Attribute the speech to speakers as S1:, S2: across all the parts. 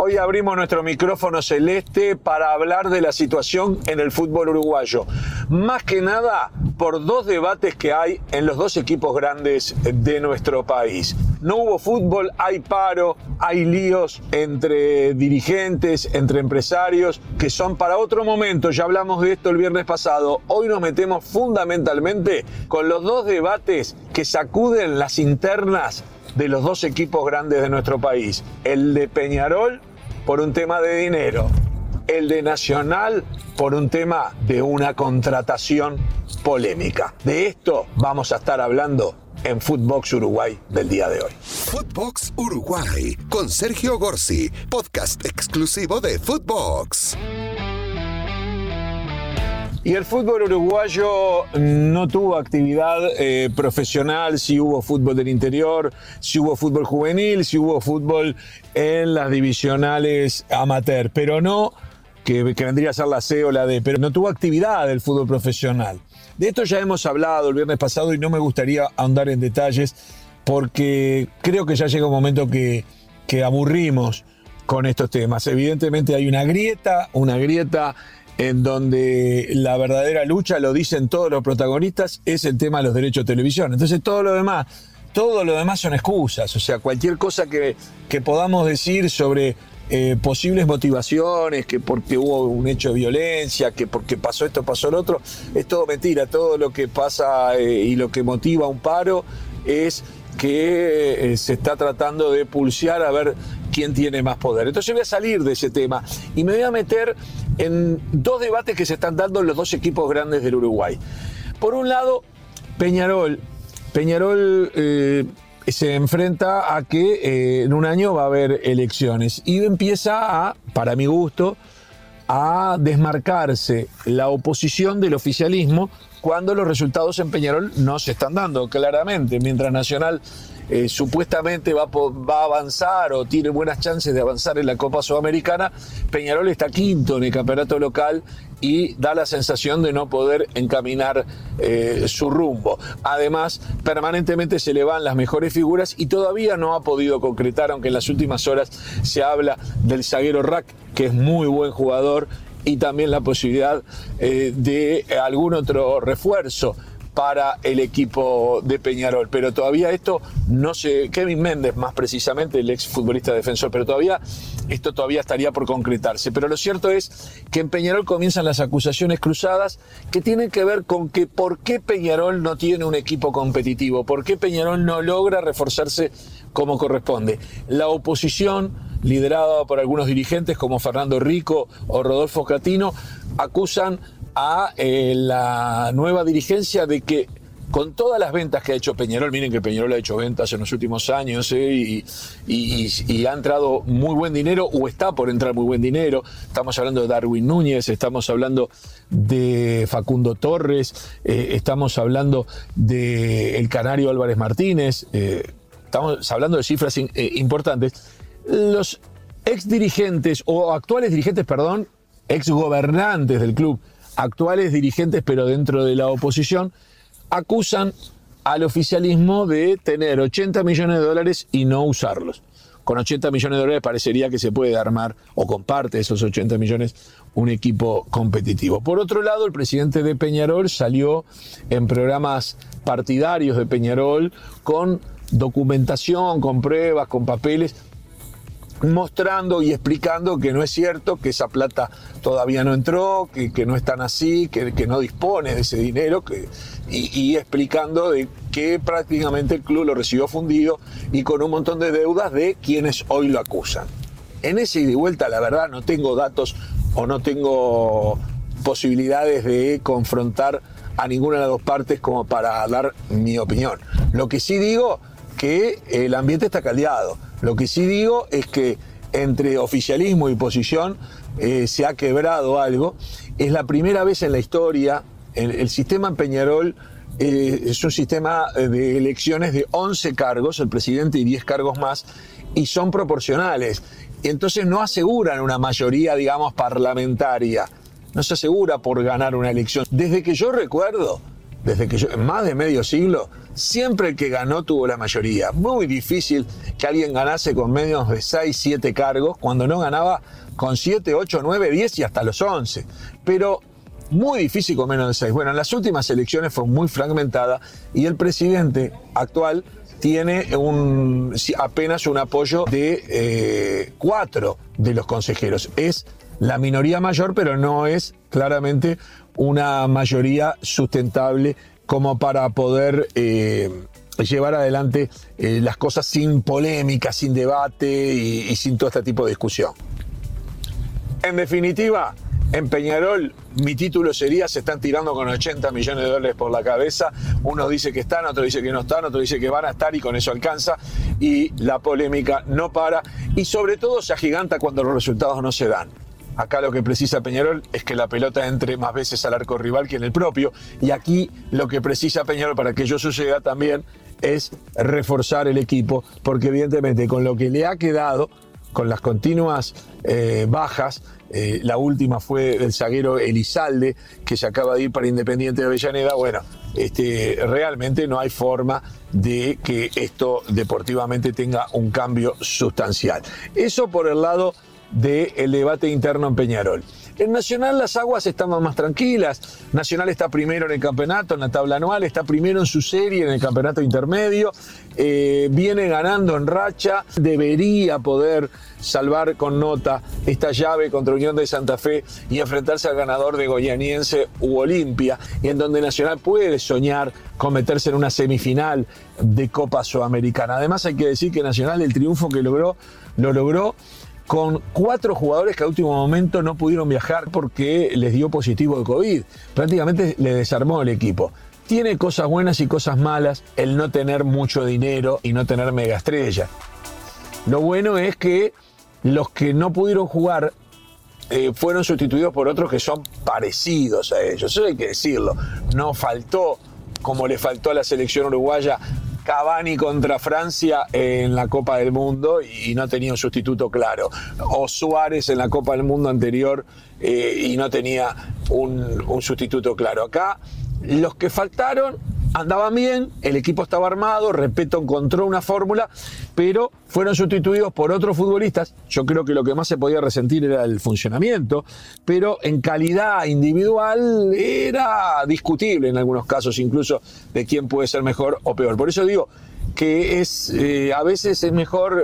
S1: Hoy abrimos nuestro micrófono celeste para hablar de la situación en el fútbol uruguayo. Más que nada por dos debates que hay en los dos equipos grandes de nuestro país. No hubo fútbol, hay paro, hay líos entre dirigentes, entre empresarios, que son para otro momento. Ya hablamos de esto el viernes pasado. Hoy nos metemos fundamentalmente con los dos debates que sacuden las internas de los dos equipos grandes de nuestro país. El de Peñarol por un tema de dinero, el de Nacional por un tema de una contratación polémica. De esto vamos a estar hablando en Footbox Uruguay del día de hoy.
S2: Footbox Uruguay con Sergio Gorsi, podcast exclusivo de Footbox.
S1: Y el fútbol uruguayo no tuvo actividad profesional, sí hubo fútbol del interior, sí hubo fútbol juvenil, sí hubo fútbol en las divisionales amateur, pero no, que vendría a ser la C o la D, pero no tuvo actividad del fútbol profesional. De esto ya hemos hablado el viernes pasado y no me gustaría ahondar en detalles porque creo que ya llega un momento que aburrimos con estos temas. Evidentemente hay una grieta en donde la verdadera lucha, lo dicen todos los protagonistas, es el tema de los derechos de televisión. Entonces todo lo demás son excusas. O sea, cualquier cosa que podamos decir sobre posibles motivaciones, que porque hubo un hecho de violencia, que porque pasó esto, pasó lo otro, es todo mentira. Todo lo que pasa y lo que motiva un paro es que se está tratando de pulsear a ver quién tiene más poder. Entonces voy a salir de ese tema y me voy a meter en dos debates que se están dando en los dos equipos grandes del Uruguay. Por un lado, Peñarol se enfrenta a que en un año va a haber elecciones y empieza para mi gusto, a desmarcarse la oposición del oficialismo cuando los resultados en Peñarol no se están dando claramente. Mientras Nacional supuestamente va a avanzar o tiene buenas chances de avanzar en la Copa Sudamericana, Peñarol está quinto en el campeonato local y da la sensación de no poder encaminar su rumbo. Además, permanentemente se le van las mejores figuras y todavía no ha podido concretar, aunque en las últimas horas se habla del zaguero Rack, que es muy buen jugador, y también la posibilidad de algún otro refuerzo para el equipo de Peñarol. Pero todavía esto no se... Kevin Méndez, más precisamente, el ex futbolista defensor, pero esto todavía estaría por concretarse. Pero lo cierto es que en Peñarol comienzan las acusaciones cruzadas que tienen que ver con que por qué Peñarol no tiene un equipo competitivo, por qué Peñarol no logra reforzarse como corresponde. La oposición, liderada por algunos dirigentes como Fernando Rico o Rodolfo Catino, acusan a la nueva dirigencia de que con todas las ventas que ha hecho Peñarol, miren que Peñarol ha hecho ventas en los últimos años y ha entrado muy buen dinero o está por entrar muy buen dinero. Estamos hablando de Darwin Núñez, estamos hablando de Facundo Torres, estamos hablando de el Canario Álvarez Martínez, estamos hablando de cifras importantes. Los ex gobernantes del club, actuales dirigentes pero dentro de la oposición, acusan al oficialismo de tener 80 millones de dólares y no usarlos. Con 80 millones de dólares parecería que se puede armar, o con parte de esos 80 millones, un equipo competitivo. Por otro lado, el presidente de Peñarol salió en programas partidarios de Peñarol con documentación, con pruebas, con papeles, mostrando y explicando que no es cierto, que esa plata todavía no entró, que no es tan así, que no dispone de ese dinero, y explicando de que prácticamente el club lo recibió fundido y con un montón de deudas de quienes hoy lo acusan. En ese ida y vuelta, la verdad, no tengo datos o no tengo posibilidades de confrontar a ninguna de las dos partes como para dar mi opinión. Lo que sí digo que el ambiente está caldeado. Lo que sí digo es que entre oficialismo y oposición se ha quebrado algo. Es la primera vez en la historia, el sistema en Peñarol es un sistema de elecciones de 11 cargos, el presidente y 10 cargos más, y son proporcionales. Y entonces no aseguran una mayoría, digamos, parlamentaria. No se asegura por ganar una elección. Desde que yo recuerdo, desde que en más de medio siglo, siempre el que ganó tuvo la mayoría. Muy difícil que alguien ganase con menos de 6, 7 cargos, cuando no ganaba con 7, 8, 9, 10 y hasta los 11. Pero muy difícil con menos de 6. Bueno, en las últimas elecciones fue muy fragmentada y el presidente actual tiene apenas un apoyo de 4 de los consejeros. Es la minoría mayor, pero no es claramente una mayoría sustentable como para poder llevar adelante las cosas sin polémica, sin debate y sin todo este tipo de discusión. En definitiva, en Peñarol, mi título sería: se están tirando con 80 millones de dólares por la cabeza. Uno dice que están, otro dice que no están, otro dice que van a estar y con eso alcanza. Y la polémica no para. Y sobre todo se agiganta cuando los resultados no se dan. Acá lo que precisa Peñarol es que la pelota entre más veces al arco rival que en el propio. Y aquí lo que precisa Peñarol para que ello suceda también es reforzar el equipo. Porque evidentemente con lo que le ha quedado, con las continuas bajas, la última fue el zaguero Elizalde, que se acaba de ir para Independiente de Avellaneda. Bueno, realmente no hay forma de que esto deportivamente tenga un cambio sustancial. Eso por el lado del debate interno en Peñarol. En Nacional las aguas están más tranquilas. Nacional está primero en el campeonato, en la tabla anual, está primero en su serie en el campeonato intermedio, viene ganando en racha, debería poder salvar con nota esta llave contra Unión de Santa Fe y enfrentarse al ganador de Goianiense u Olimpia, en donde Nacional puede soñar con meterse en una semifinal de Copa Sudamericana. Además hay que decir que Nacional, el triunfo que lo logró con 4 jugadores que a último momento no pudieron viajar porque les dio positivo de COVID. Prácticamente le desarmó el equipo. Tiene cosas buenas y cosas malas el no tener mucho dinero y no tener mega estrella. Lo bueno es que los que no pudieron jugar fueron sustituidos por otros que son parecidos a ellos. Eso hay que decirlo. No faltó, como le faltó a la selección uruguaya, Cavani contra Francia en la Copa del Mundo y no tenía un sustituto claro. O Suárez en la Copa del Mundo anterior y no tenía un sustituto claro. Acá los que faltaron andaban bien, el equipo estaba armado, Repetto encontró una fórmula, pero fueron sustituidos por otros futbolistas. Yo creo que lo que más se podía resentir era el funcionamiento, pero en calidad individual era discutible en algunos casos, incluso de quién puede ser mejor o peor. Por eso digo que a veces es mejor,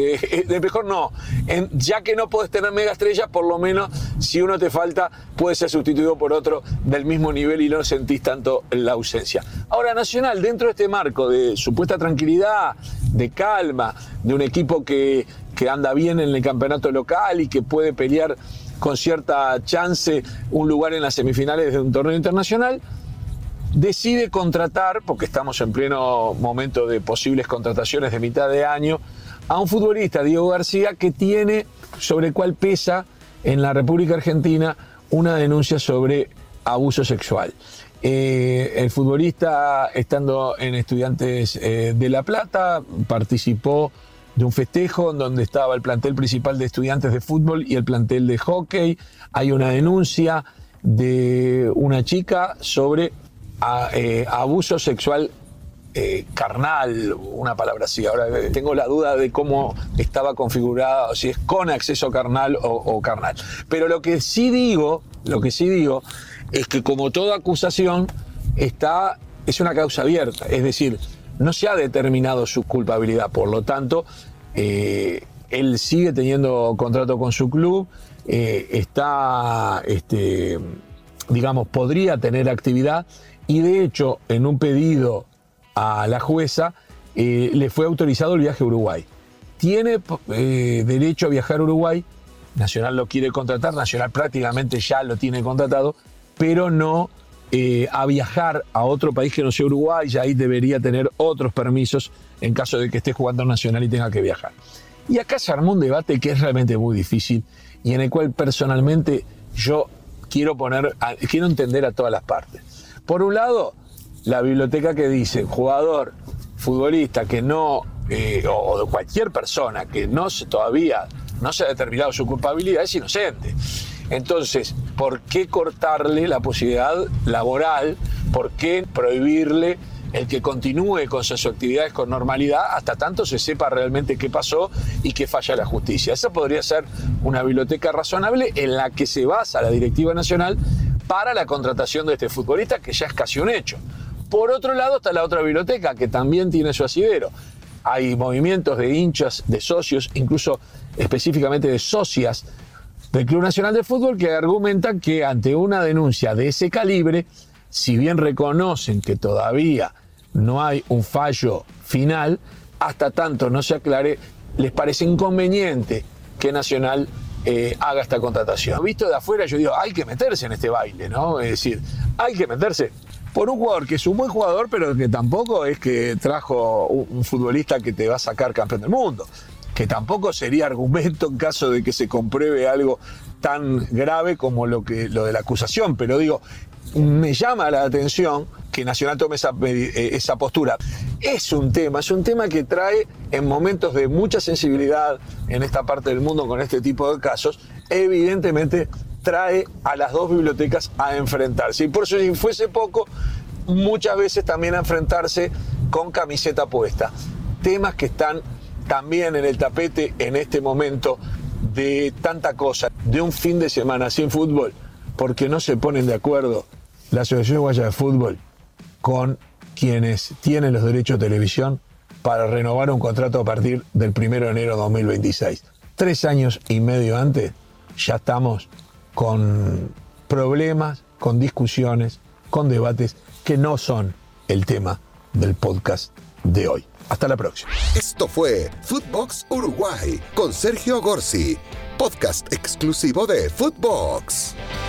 S1: ya que no podés tener mega estrellas, por lo menos si uno te falta puede ser sustituido por otro del mismo nivel y no sentís tanto la ausencia. Ahora Nacional, dentro de este marco de supuesta tranquilidad, de calma, de un equipo que anda bien en el campeonato local y que puede pelear con cierta chance un lugar en las semifinales de un torneo internacional, decide contratar, porque estamos en pleno momento de posibles contrataciones de mitad de año, a un futbolista, Diego García, que tiene, sobre el cual pesa en la República Argentina una denuncia sobre abuso sexual. El futbolista, estando en Estudiantes de La Plata, participó de un festejo en donde estaba el plantel principal de Estudiantes de fútbol y el plantel de hockey. Hay una denuncia de una chica sobre abuso sexual carnal, una palabra así. Ahora tengo la duda de cómo estaba configurada, si es con acceso carnal o carnal. Pero lo que sí digo es que como toda acusación es una causa abierta, es decir, no se ha determinado su culpabilidad, por lo tanto él sigue teniendo contrato con su club, podría tener actividad. Y de hecho, en un pedido a la jueza, le fue autorizado el viaje a Uruguay. Tiene derecho a viajar a Uruguay, Nacional lo quiere contratar, Nacional prácticamente ya lo tiene contratado, pero no a viajar a otro país que no sea Uruguay, ya ahí debería tener otros permisos en caso de que esté jugando Nacional y tenga que viajar. Y acá se armó un debate que es realmente muy difícil y en el cual personalmente yo quiero entender a todas las partes. Por un lado, la biblioteca que dice jugador, futbolista que no, o cualquier persona que todavía no se ha determinado su culpabilidad es inocente. Entonces, ¿por qué cortarle la posibilidad laboral ¿por qué prohibirle el que continúe con sus actividades con normalidad hasta tanto se sepa realmente qué pasó y qué falla la justicia? Esa podría ser una biblioteca razonable en la que se basa la directiva nacional para la contratación de este futbolista, que ya es casi un hecho. Por otro lado está la otra biblioteca, que también tiene su asidero. Hay movimientos de hinchas, de socios, incluso específicamente de socias del Club Nacional de Fútbol, que argumentan que ante una denuncia de ese calibre, si bien reconocen que todavía no hay un fallo final, hasta tanto no se aclare, les parece inconveniente que Nacional haga esta contratación. Visto de afuera, yo digo, hay que meterse en este baile, ¿no? Es decir, hay que meterse por un jugador que es un buen jugador, pero que tampoco es que trajo un futbolista que te va a sacar campeón del mundo, que tampoco sería argumento en caso de que se compruebe algo tan grave como lo de la acusación, pero digo, me llama la atención que Nacional tome esa postura. Es un tema que trae en momentos de mucha sensibilidad en esta parte del mundo con este tipo de casos, evidentemente trae a las dos bibliotecas a enfrentarse. Y por eso, si fuese poco, muchas veces también a enfrentarse con camiseta puesta. Temas que están también en el tapete en este momento de tanta cosa, de un fin de semana sin fútbol, porque no se ponen de acuerdo la Asociación Uruguaya de Fútbol con quienes tienen los derechos de televisión para renovar un contrato a partir del 1 de enero de 2026. 3 años y medio antes ya estamos con problemas, con discusiones, con debates que no son el tema del podcast de hoy. Hasta la próxima.
S2: Esto fue Footbox Uruguay con Sergio Gorsi, podcast exclusivo de Footbox.